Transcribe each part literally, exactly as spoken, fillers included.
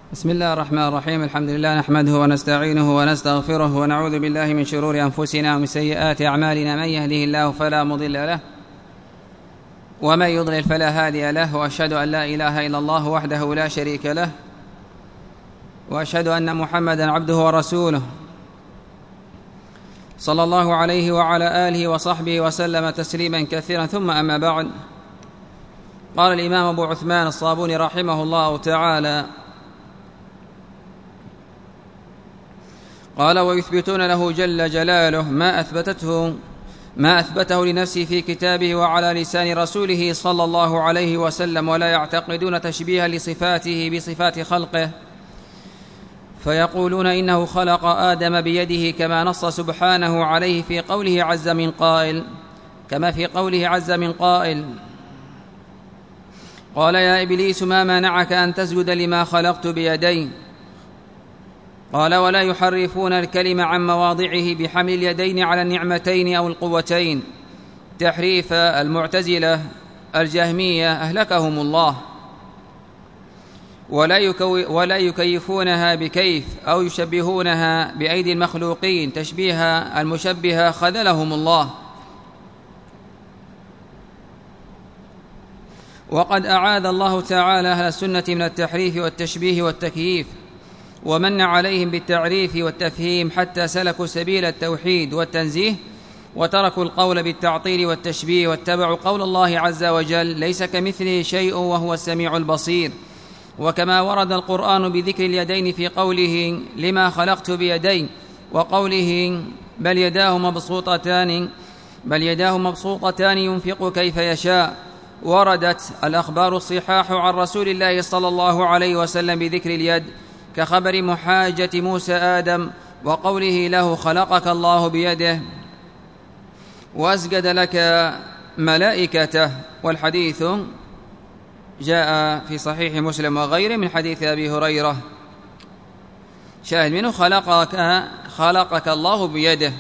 بسم الله الرحمن الرحيم. الحمد لله نحمده ونستعينه ونستغفره ونعوذ بالله من شرور أنفسنا ومن سيئات أعمالنا. من يهده الله فلا مضل له ومن يضلل فلا هادي له، وأشهد أن لا إله إلا الله وحده لا شريك له، وأشهد أن محمدا عبده ورسوله صلى الله عليه وعلى آله وصحبه وسلم تسليما كثيرا. ثم أما بعد، قال الإمام أبو عثمان الصابوني رحمه الله تعالى: قال: ويثبتون له جل جلاله ما أثبتته ما أثبته لنفسه في كتابه وعلى لسان رسوله صلى الله عليه وسلم، ولا يعتقدون تشبيها لصفاته بصفات خلقه، فيقولون إنه خلق آدم بيده كما نص سبحانه عليه في قوله عز من قائل كما في قوله عز من قائل قال: يا إبليس ما منعك أن تسجد لما خلقت بيدي؟ قال: ولا يحرفون الكلم عن مواضعه بحمل اليدين على النعمتين أو القوتين، تحريف المعتزلة الجهمية أهلكهم الله، ولا, يكو ولا يكيفونها بكيف أو يشبهونها بأيدي المخلوقين، تشبيه المشبهة خذلهم الله. وقد أعاذ الله تعالى أهل السنة من التحريف والتشبيه والتكييف، ومن عليهم بالتعريف والتفهيم حتى سلكوا سبيل التوحيد والتنزيه، وتركوا القول بالتعطيل والتشبيه، واتبعوا قول الله عز وجل: ليس كمثله شيء وهو السميع البصير. وكما ورد القرآن بذكر اليدين في قوله: لما خلقت بيدي، وقوله: بل يداه مبسوطتان بل يداه مبسوطتان ينفق كيف يشاء، وردت الأخبار الصحاح عن رسول الله صلى الله عليه وسلم بذكر اليد، كخبر محاجة موسى آدم، وقوله له: خلقك الله بيده وأسجد لك ملائكته. والحديث جاء في صحيح مسلم وغيره من حديث أبي هريرة، شاهد منه: خلقك, خلقك الله بيده.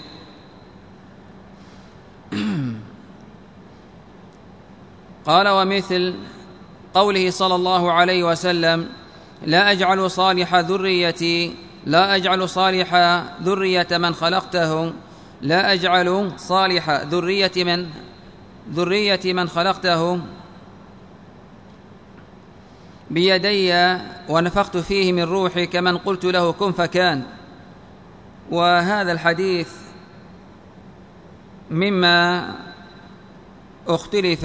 قال: ومثل قوله صلى الله عليه وسلم: لا أجعل صالح ذريتي لا أجعل صالح ذرية من خلقته لا أجعل صالح ذرية من ذرية من خلقته بيدي ونفخت فيه من روحي كمن قلت له كن فكان. وهذا الحديث مما اختلف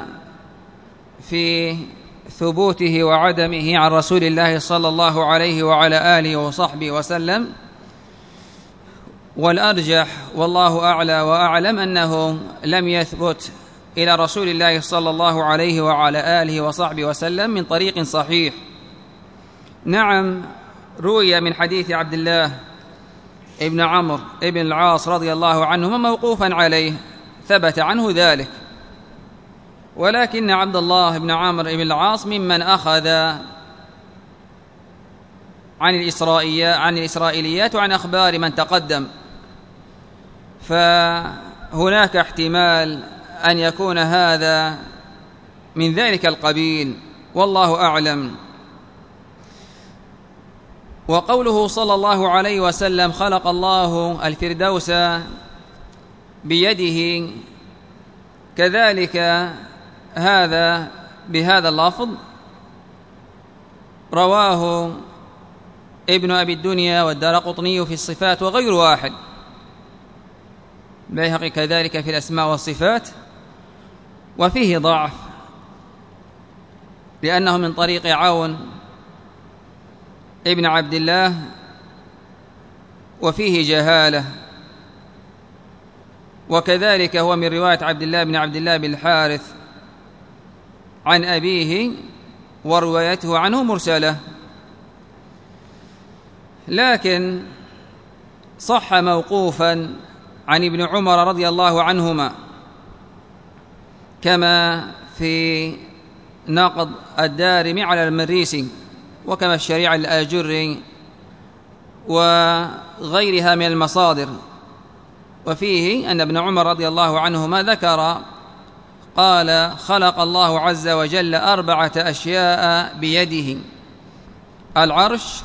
في ثبوته وعدمه عن رسول الله صلى الله عليه وعلى آله وصحبه وسلم، والأرجح والله أعلى وأعلم أنه لم يثبت إلى رسول الله صلى الله عليه وعلى آله وصحبه وسلم من طريق صحيح. نعم، روي من حديث عبد الله ابن عمرو ابن العاص رضي الله عنهما موقوفا عليه، ثبت عنه ذلك، ولكن عبد الله بن عمرو بن العاص ممن أخذ عن الإسرائيليات عن الإسرائيليات وعن أخبار من تقدم، فهناك احتمال أن يكون هذا من ذلك القبيل، والله أعلم. وقوله صلى الله عليه وسلم: خلق الله الفردوس بيده، كذلك هذا بهذا اللفظ رواه ابن أبي الدنيا والدارقطني في الصفات وغير واحد، بيهقي كذلك في الأسماء والصفات، وفيه ضعف لأنه من طريق عون ابن عبد الله، وفيه جهالة، وكذلك هو من رواية عبد الله بن عبد الله بن الحارث عن أبيه، وروايته عنه مرسلة. لكن صح موقوفا عن ابن عمر رضي الله عنهما، كما في نقض الدارمي على المريسي، وكما الشريعة الآجري وغيرها من المصادر. وفيه أن ابن عمر رضي الله عنهما ذكر قال: خلق الله عز وجل أربعة أشياء بيده، العرش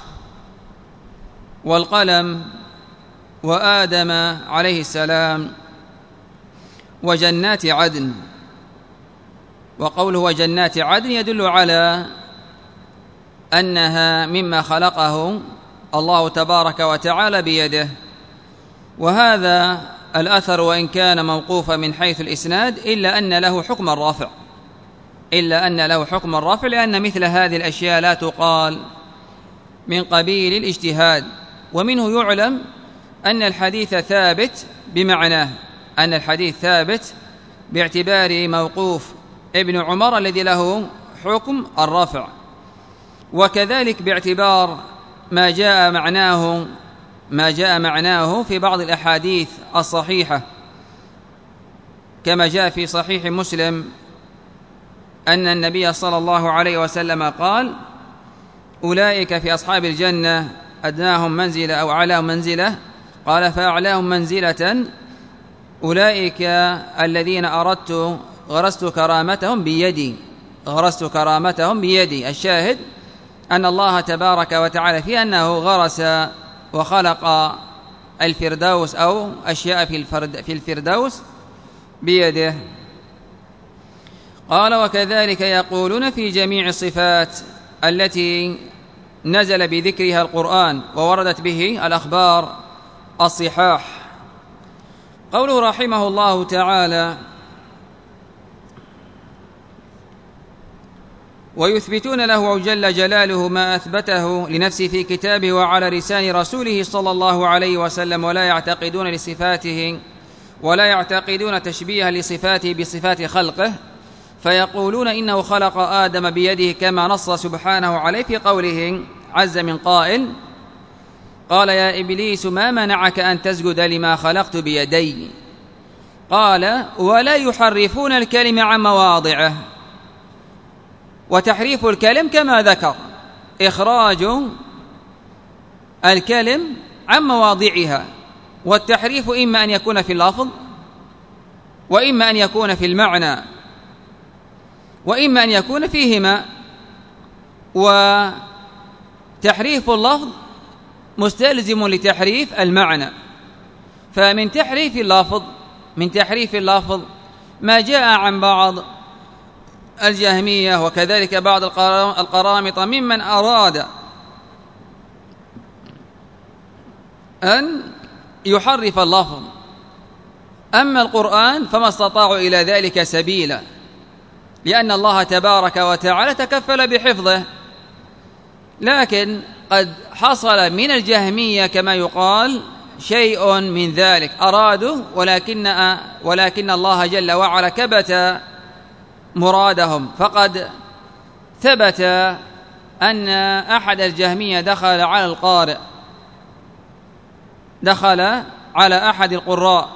والقلم وآدم عليه السلام وجنات عدن. وقوله وجنات عدن يدل على أنها مما خلقه الله تبارك وتعالى بيده. وهذا الأثر وإن كان موقوفا من حيث الإسناد إلا أن له حكم الرفع إلا أن له حكم الرفع لأن مثل هذه الأشياء لا تقال من قبيل الاجتهاد. ومنه يعلم أن الحديث ثابت بمعناه أن الحديث ثابت باعتبار موقوف ابن عمر الذي له حكم الرفع، وكذلك باعتبار ما جاء معناه ما جاء معناه في بعض الأحاديث الصحيحة، كما جاء في صحيح مسلم أن النبي صلى الله عليه وسلم قال: أولئك في أصحاب الجنة أدناهم منزلة أو أعلاهم منزلة، قال: فأعلاهم منزلة أولئك الذين أردت غرست كرامتهم بيدي غرست كرامتهم بيدي. الشاهد أن الله تبارك وتعالى في أنه غرس وخلق الفردوس أو أشياء في, الفرد في الفردوس بيده. قال: وكذلك يقولون في جميع الصفات التي نزل بذكرها القرآن ووردت به الأخبار الصحاح. قوله رحمه الله تعالى: ويثبتون له جل جلاله ما أثبته لنفسه في كتابه وعلى لسان رسوله صلى الله عليه وسلم، ولا يعتقدون لصفاته ولا يعتقدون تشبيها لصفاته بصفات خلقه، فيقولون إنه خلق آدم بيده كما نص سبحانه عليه في قوله عز من قائل: قال يا إبليس ما منعك أن تسجد لما خلقت بيدي. قال: ولا يحرفون الكلم عن مواضعه. وتحريف الكلم كما ذكر إخراج الكلم عن مواضعها، والتحريف إما أن يكون في اللفظ وإما أن يكون في المعنى وإما أن يكون فيهما. وتحريف اللفظ مستلزم لتحريف المعنى، فمن تحريف اللفظ من تحريف اللفظ ما جاء عن بعض الجهمية وكذلك بعض القرامطة ممن أراد أن يحرف اللفظ. أما القرآن فما استطاعوا إلى ذلك سبيلا، لأن الله تبارك وتعالى تكفل بحفظه. لكن قد حصل من الجهمية كما يقال شيء من ذلك، أرادوا ولكن ولكن الله جل وعلا كبت مرادهم. فقد ثبت أن أحد الجهمية دخل على القارئ دخل على أحد القراء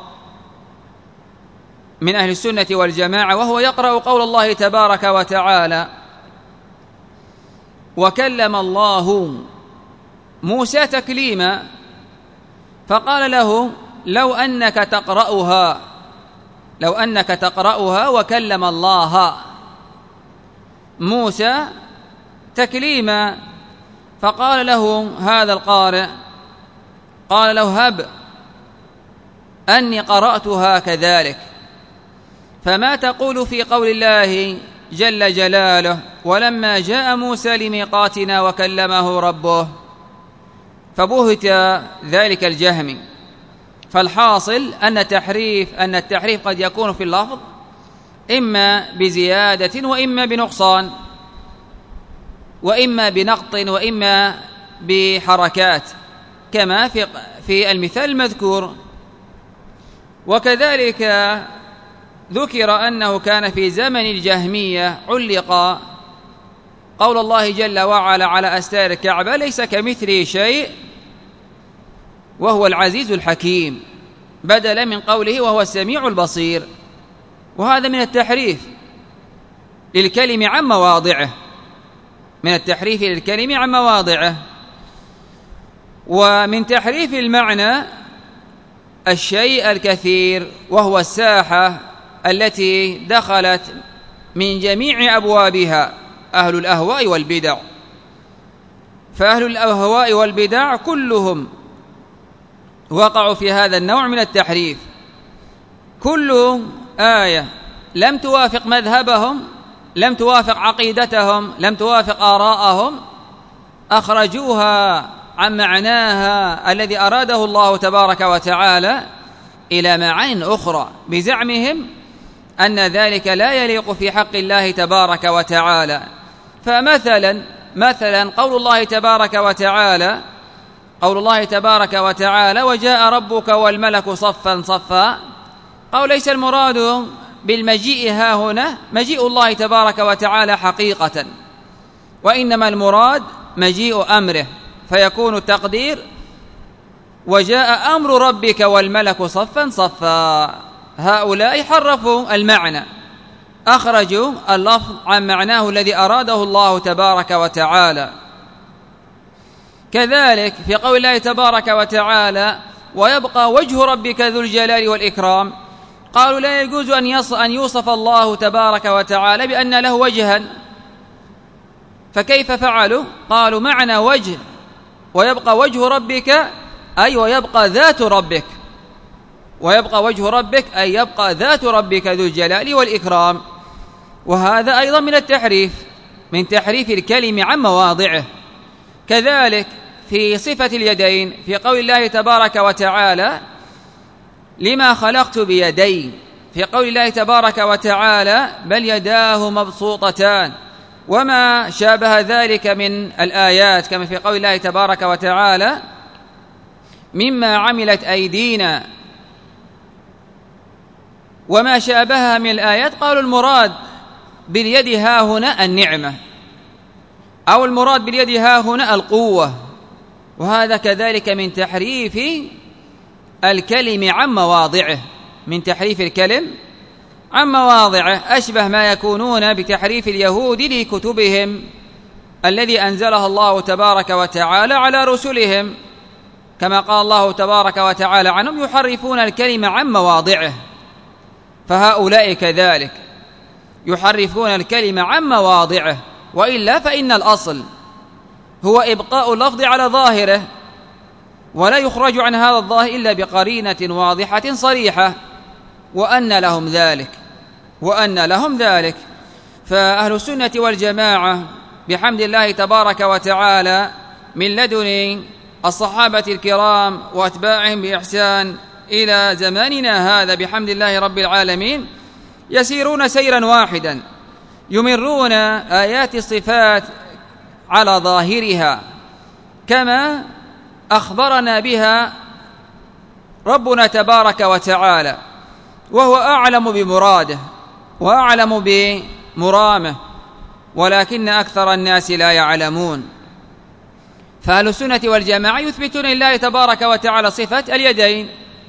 من أهل السنة والجماعة وهو يقرأ قول الله تبارك وتعالى: وكلم الله موسى تكليما، فقال له: لو أنك تقرأها لو أنك تقرأها وكلم الله موسى تكليما. فقال له هذا القارئ قال له: هب أني قرأتها كذلك، فما تقول في قول الله جل جلاله: ولما جاء موسى لميقاتنا وكلمه ربه؟ فبهت ذلك الجهمي. فالحاصل أن التحريف أن التحريف قد يكون في اللفظ إما بزيادة وإما بنقصان، وإما بنقط وإما بحركات، كما في في المثال المذكور. وكذلك ذكر أنه كان في زمن الجهمية علق قول الله جل وعلا على أستار الكعبة: ليس كمثله شيء وهو العزيز الحكيم، بدلا من قوله وهو السميع البصير. وهذا من التحريف للكلم عن مواضعه من التحريف للكلم عن مواضعه. ومن تحريف المعنى الشيء الكثير، وهو الساحة التي دخلت من جميع أبوابها أهل الأهواء والبدع. فأهل الأهواء والبدع كلهم وقعوا في هذا النوع من التحريف. كل آية لم توافق مذهبهم، لم توافق عقيدتهم، لم توافق آراءهم، أخرجوها عن معناها الذي أراده الله تبارك وتعالى إلى معان أخرى بزعمهم أن ذلك لا يليق في حق الله تبارك وتعالى. فمثلا مثلا قول الله تبارك وتعالى قول الله تبارك وتعالى وجاء ربك والملك صفا صفا، قال ليس المراد بالمجيء ها هنا مجيء الله تبارك وتعالى حقيقة، وإنما المراد مجيء أمره، فيكون التقدير وجاء أمر ربك والملك صفا صفا. هؤلاء حرفوا المعنى، أخرجوا اللفظ عن معناه الذي أراده الله تبارك وتعالى. كذلك في قول الله تبارك وتعالى ويبقى وجه ربك ذو الجلال والإكرام، قالوا لا يجوز أن يوصف الله تبارك وتعالى بأن له وجها، فكيف فعلوا؟ قالوا معنى وجه ويبقى وجه ربك أي ويبقى ذات ربك، ويبقى وجه ربك أي يبقى ذات ربك ذو الجلال والإكرام. وهذا أيضا من التحريف، من تحريف الكلم عن مواضعه. كذلك في صفة اليدين في قول الله تبارك وتعالى لما خلقت بيدي، في قول الله تبارك وتعالى بل يداه مبسوطتان، وما شابه ذلك من الآيات كما في قول الله تبارك وتعالى مما عملت أيدينا وما شابهها من الآيات. قالوا المراد باليد ها هنا النعمة، أو المراد باليد ها هنا القوة، وهذا كذلك من تحريف الكلم عن مواضعه، من تحريف الكلم عن مواضعه، أشبه ما يكونون بتحريف اليهود لكتبهم الذي أنزلها الله تبارك وتعالى على رسلهم، كما قال الله تبارك وتعالى عنهم يحرفون الكلم عن مواضعه. فهؤلاء كذلك يحرفون الكلم عن مواضعه، وإلا فإن الأصل هو إبقاء اللفظ على ظاهره، ولا يخرج عن هذا الظاهر إلا بقرينة واضحة صريحة، وأن لهم ذلك وأن لهم ذلك فأهل السنة والجماعة بحمد الله تبارك وتعالى من لدن الصحابة الكرام وأتباعهم بإحسان إلى زماننا هذا بحمد الله رب العالمين يسيرون سيرا واحدا، يمرون آيات الصفات على ظاهرها كما أخبرنا بها ربنا تبارك وتعالى، وهو أعلم بمراده وأعلم بمرامه، ولكن أكثر الناس لا يعلمون. فأهل السنة والجماعة يثبتون لله تبارك وتعالى صفة اليدين،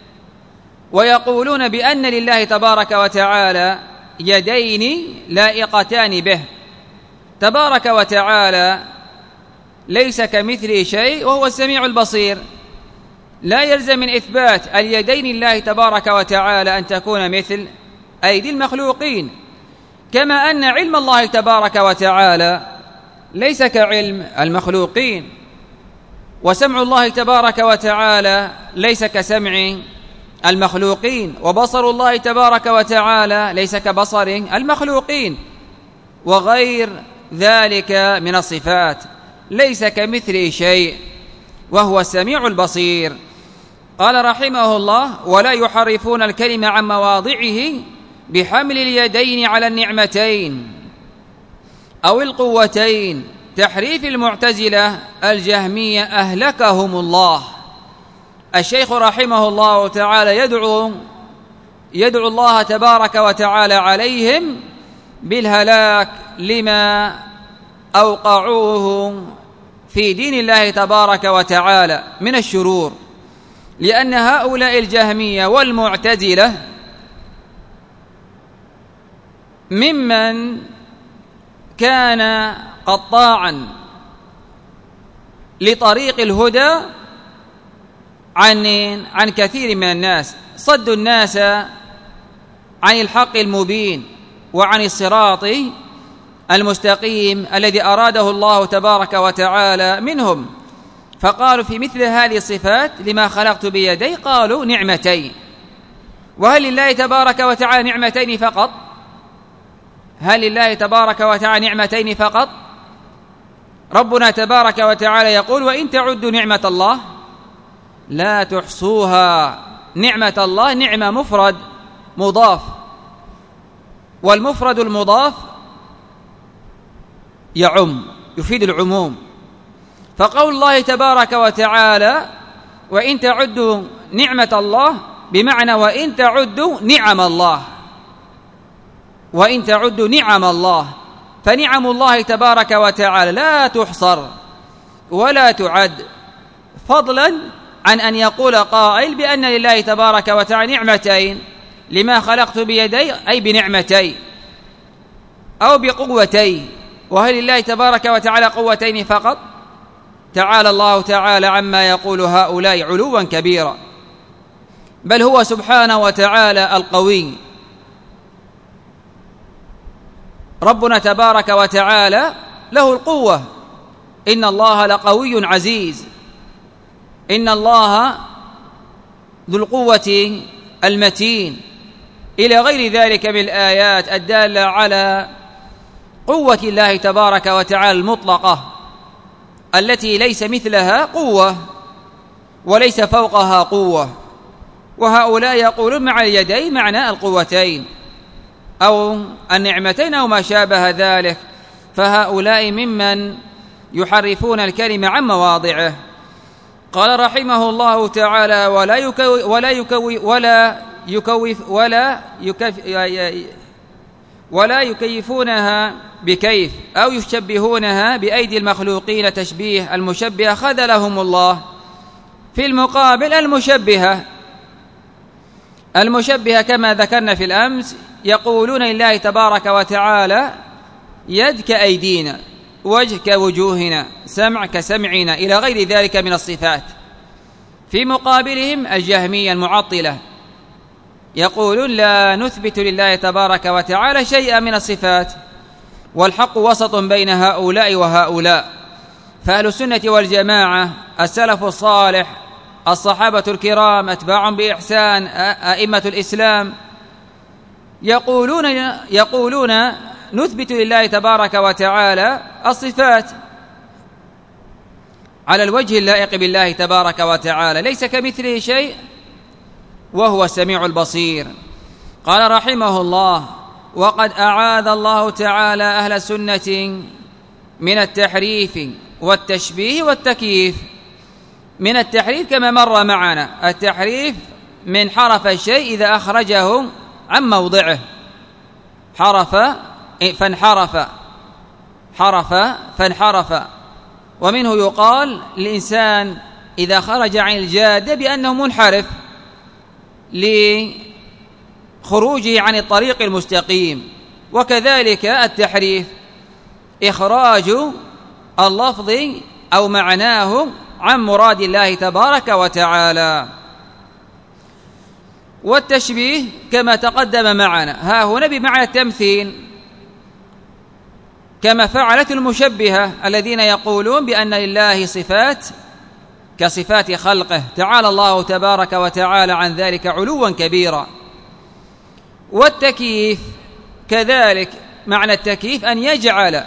ويقولون بأن لله تبارك وتعالى يدين لائقتان به تبارك وتعالى، ليس كمثله شيء وهو السميع البصير. لا يلزم من إثبات اليدين لله تبارك وتعالى أن تكون مثل أيدي المخلوقين، كما أن علم الله تبارك وتعالى ليس كعلم المخلوقين، وسمع الله تبارك وتعالى ليس كسمع المخلوقين، وبصر الله تبارك وتعالى ليس كبصر المخلوقين، وغير ذلك من الصفات. ليس كمثله شيء وهو السميع البصير. قال رحمه الله ولا يحرفون الكلم عن مواضعه بحمل اليدين على النعمتين أو القوتين، تحريف المعتزلة الجهمية أهلكهم الله. الشيخ رحمه الله تعالى يدعو يدعو الله تبارك وتعالى عليهم بالهلاك لما أوقعوه في دين الله تبارك وتعالى من الشرور، لأن هؤلاء الجهمية والمعتزلة ممن كان قطاعا لطريق الهدى عن عن كثير من الناس، صدوا الناس عن الحق المبين وعن الصراط المستقيم الذي أراده الله تبارك وتعالى منهم. فقالوا في مثل هذه الصفات لما خلقت بيدي قالوا نعمتين. وهل لله تبارك وتعالى نعمتين فقط؟ هل لله تبارك وتعالى نعمتين فقط؟ ربنا تبارك وتعالى يقول وإن تعدوا نعمة الله لا تحصوها. نعمة الله نعمة مفرد مضاف، والمفرد المضاف يعم يفيد العموم. فقول الله تبارك وتعالى وإن تعدوا نعمة الله بمعنى وإن تعدوا نعم الله، وإن تعدوا نعم الله، فنعم الله تبارك وتعالى لا تحصر ولا تعد، فضلا عن أن يقول قائل بأن لله تبارك وتعالى نعمتين لما خلقت بيدي أي بنعمتين أو بقوتين. وهل لله تبارك وتعالى قوتين فقط؟ تعالى الله تعالى عما يقول هؤلاء علوا كبيرا، بل هو سبحانه وتعالى القوي. ربنا تبارك وتعالى له القوة، إن الله لقوي عزيز، إن الله ذو القوة المتين، إلى غير ذلك من الآيات الدالة على قوة الله تبارك وتعالى المطلقة التي ليس مثلها قوة وليس فوقها قوة. وهؤلاء يقولون مع اليدين معنى القوتين أو النعمتين أو ما شابه ذلك، فهؤلاء ممن يحرفون الكلمة عن مواضعه. قال رحمه الله تعالى ولا يكوي ولا يكوي ولا يكوف ولا يكف ولا يكيفونها بكيف أو يشبهونها بأيدي المخلوقين تشبيه المشبهة خذلهم الله. في المقابل المشبهة المشبهة كما ذكرنا في الأمس يقولون لله تبارك وتعالى يد كأيدينا، وجه كوجوهنا، سمع كسمعنا، إلى غير ذلك من الصفات. في مقابلهم الجهمية المعطلة يقولون لا نثبت لله تبارك وتعالى شيئا من الصفات، والحق وسط بين هؤلاء وهؤلاء. فأهل السنة والجماعة السلف الصالح الصحابة الكرام أتباعهم بإحسان أئمة الإسلام يقولون يقولون نثبت لله تبارك وتعالى الصفات على الوجه اللائق بالله تبارك وتعالى، ليس كمثله شيء وهو السميع البصير. قال رحمه الله وقد أعاذ الله تعالى أهل السنة من التحريف والتشبيه والتكييف. من التحريف كما مر معنا، التحريف من حرف الشيء إذا أخرجه عن موضعه، حرف فانحرف، حرف فانحرف. ومنه يقال الإنسان إذا خرج عن الجادة بأنه منحرف لخروجه عن الطريق المستقيم. وكذلك التحريف إخراج اللفظ أو معناه عن مراد الله تبارك وتعالى. والتشبيه كما تقدم معنا ها هنا بمعنى التمثيل، كما فعلت المشبهة الذين يقولون بأن لله صفات كصفات خلقه، تعالى الله تبارك وتعالى عن ذلك علوا كبيرا. والتكييف كذلك معنى التكييف أن يجعل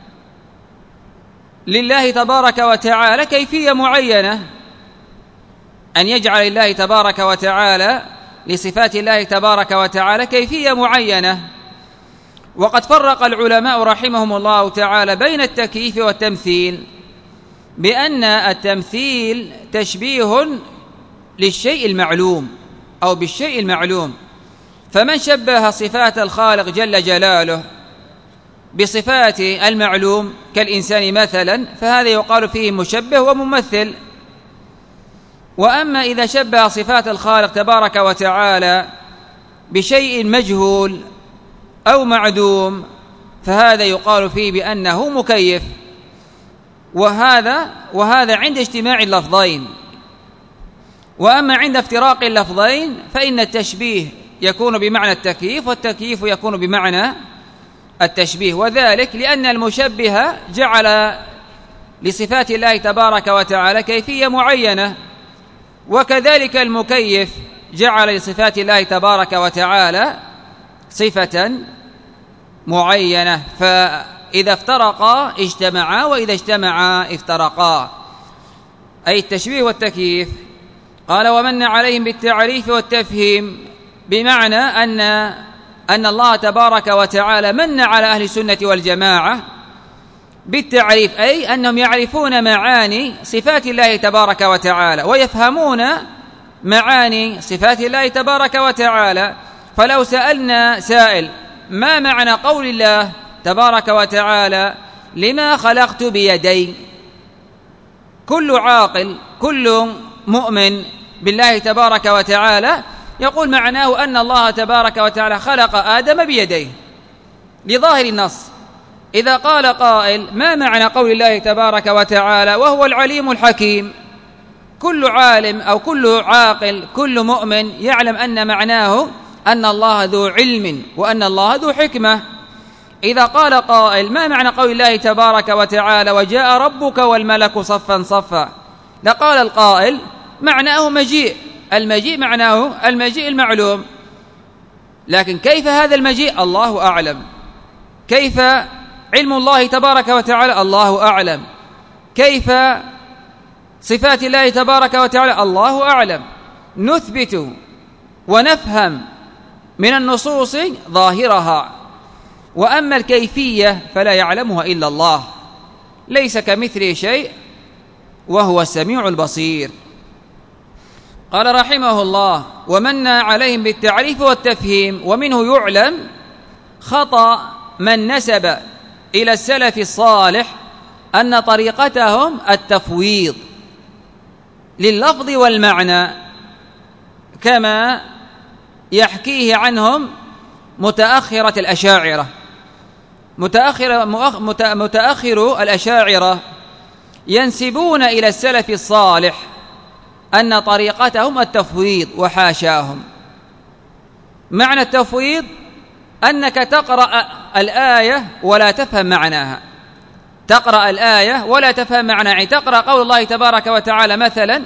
لله تبارك وتعالى كيفية معينة، أن يجعل لله تبارك وتعالى لصفات الله تبارك وتعالى كيفية معينة. وقد فرق العلماء رحمهم الله تعالى بين التكييف والتمثيل، بأن التمثيل تشبيه للشيء المعلوم أو بالشيء المعلوم، فمن شبه صفات الخالق جل جلاله بصفات المعلوم كالإنسان مثلا فهذا يقال فيه مشبه وممثل. وأما إذا شبه صفات الخالق تبارك وتعالى بشيء مجهول أو معدوم فهذا يقال فيه بأنه مكيف. وهذا وهذا عند اجتماع اللفظين. وأما عند افتراق اللفظين فإن التشبيه يكون بمعنى التكييف، والتكييف يكون بمعنى التشبيه، وذلك لأن المشبه جعل لصفات الله تبارك وتعالى كيفية معينة، وكذلك المكيف جعل لصفات الله تبارك وتعالى صفة معينة، فإذا افترقا اجتمعا وإذا اجتمعا افترقا، أي التشبيه والتكييف. قال ومن عليهم بالتعريف والتفهيم، بمعنى أن أن الله تبارك وتعالى من على أهل السنة والجماعة بالتعريف، أي أنهم يعرفون معاني صفات الله تبارك وتعالى ويفهمون معاني صفات الله تبارك وتعالى. فلو سألنا سائل ما معنى قول الله تبارك وتعالى لما خلقت بيدي، كل عاقل كل مؤمن بالله تبارك وتعالى يقول معناه أن الله تبارك وتعالى خلق آدم بيديه لظاهر النص. إذا قال قائل ما معنى قول الله تبارك وتعالى وهو العليم الحكيم، كل عالم أو كل عاقل كل مؤمن يعلم أن معناه أن الله ذو علم وأن الله ذو حكمة. إذا قال قائل ما معنى قول الله تبارك وتعالى وجاء ربك والملك صفا صفا، لقال القائل معناه مجيء، المجيء معناه المجيء المعلوم، لكن كيف هذا المجيء الله أعلم، كيف علم الله تبارك وتعالى الله أعلم، كيف صفات الله تبارك وتعالى الله أعلم. نثبت ونفهم من النصوص ظاهرها، وأما الكيفية فلا يعلمها إلا الله، ليس كمثله شيء وهو السميع البصير. قال رحمه الله ومن عليهم بالتعريف والتفهيم، ومنه يعلم خطأ من نسب إلى السلف الصالح أن طريقتهم التفويض لللفظ والمعنى، كما يحكيه عنهم متأخرة الأشاعرة. متأخر, متأخر الأشاعرة ينسبون إلى السلف الصالح أن طريقتهم التفويض، وحاشاهم. معنى التفويض أنك تقرأ الآية ولا تفهم معناها، تقرأ الآية ولا تفهم معناها، يعني تقرأ قول الله تبارك وتعالى مثلا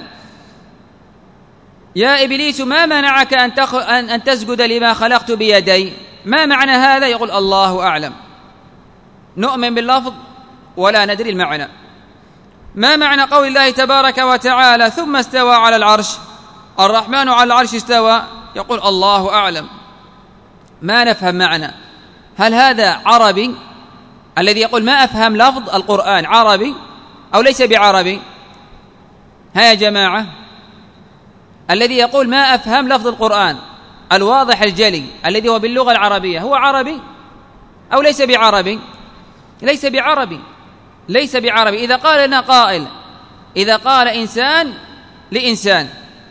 يا إبليس ما منعك أن, تخ... أن... أن تسجد لما خلقت بيدي، ما معنى هذا؟ يقول الله أعلم، نؤمن باللفظ ولا ندري المعنى. ما معنى قول الله تبارك وتعالى ثم استوى على العرش، الرحمن على العرش استوى، يقول الله أعلم، ما نفهم معنى. هل هذا عربي الذي يقول ما أفهم لفظ القرآن، عربي أو ليس بعربي؟ ها يا جماعة، الذي يقول ما أفهم لفظ القرآن الواضح الجلي الذي هو باللغة العربية هو عربي أو ليس بعربي؟ ليس بعربي، ليس بعربي. إذا قال لنا قائل، إذا قال إنسان لإنسان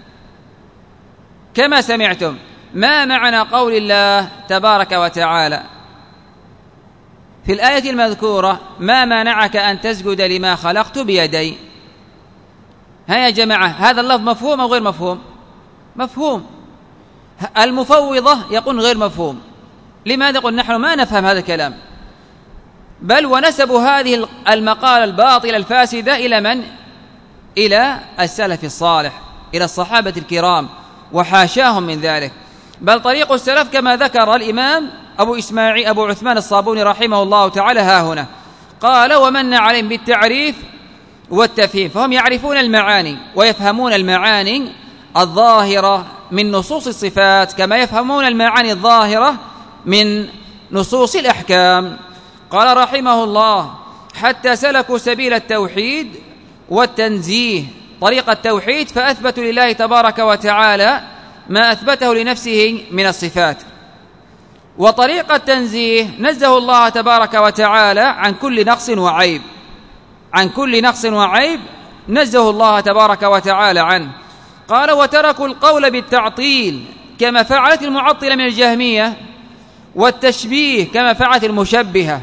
كما سمعتم ما معنى قول الله تبارك وتعالى في الآية المذكورة ما منعك أن تسجد لما خلقت بيدي، ها يا جماعة هذا اللفظ مفهوم أو غير مفهوم؟ مفهوم. المفوضة يقول غير مفهوم. لماذا؟ يقول نحن ما نفهم هذا الكلام، بل ونسبوا هذه المقالة الباطلة الفاسدة إلى من؟ إلى السلف الصالح، إلى الصحابة الكرام، وحاشاهم من ذلك. بل طريق السلف كما ذكر الإمام أبو إسماعيل أبو عثمان الصابوني رحمه الله تعالى ها هنا، قال ومن عليهم بالتعريف والتفهيم، فهم يعرفون المعاني ويفهمون المعاني الظاهرة من نصوص الصفات كما يفهمون المعاني الظاهرة من نصوص الأحكام. قال رحمه الله حتى سلكوا سبيل التوحيد والتنزيه، طريق التوحيد، فأثبتوا لله تبارك وتعالى ما أثبته لنفسه من الصفات، وطريق التنزيه نزه الله تبارك وتعالى عن كل نقص وعيب، عن كل نقص وعيب نزه الله تبارك وتعالى عنه. قال وتركوا القول بالتعطيل كما فعلت المعطلة من الجهمية، والتشبيه كما فعلت المشبهة.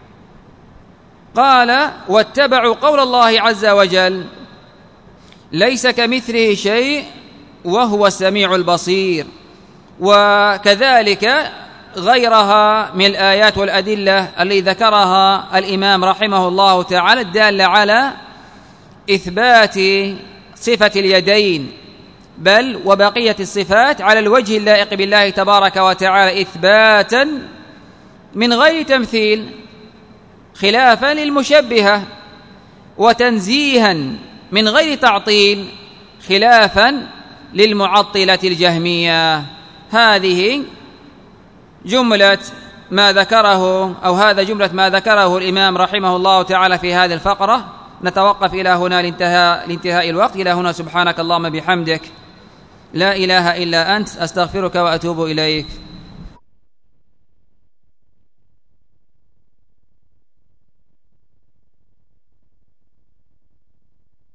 قال واتبعوا قول الله عز وجل ليس كمثله شيء وهو السميع البصير. وكذلك غيرها من الآيات والأدلة التي ذكرها الإمام رحمه الله تعالى الدالة على إثبات صفة اليدين، بل وبقية الصفات على الوجه اللائق بالله تبارك وتعالى إثباتا من غير تمثيل خلافا للمشبهة، وتنزيها من غير تعطيل خلافا للمعطلة الجهمية. هذه جملة ما ذكره أو هذا جملة ما ذكره الإمام رحمه الله تعالى في هذه الفقرة. نتوقف إلى هنا لانتهاء, لانتهاء الوقت. إلى هنا سبحانك اللهم بحمدك لا إله إلا أنت أستغفرك وأتوب إليك.